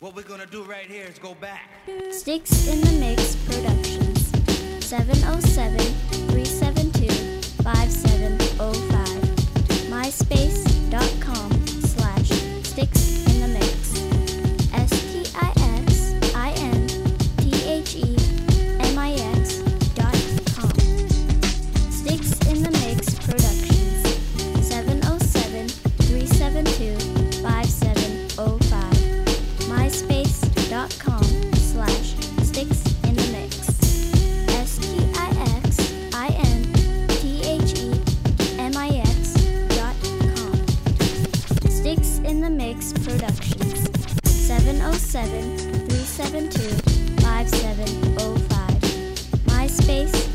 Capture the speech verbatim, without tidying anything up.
What we're gonna do right here is go back. Sticks in the Mix Productions. seven oh seven, three seven two, five seven oh five. MySpace.com slash Sticks in the Mix. S T I X I N T H E M I X dot com. Sticks in the Mix Productions. seven oh seven, three seven two, five seven oh five. MySpace.com slash Sticks in the Mix. S T I X I N T H E M I X dot com. Sticks in the Mix Productions. seven oh seven, three seven two, five seven oh five. MySpace.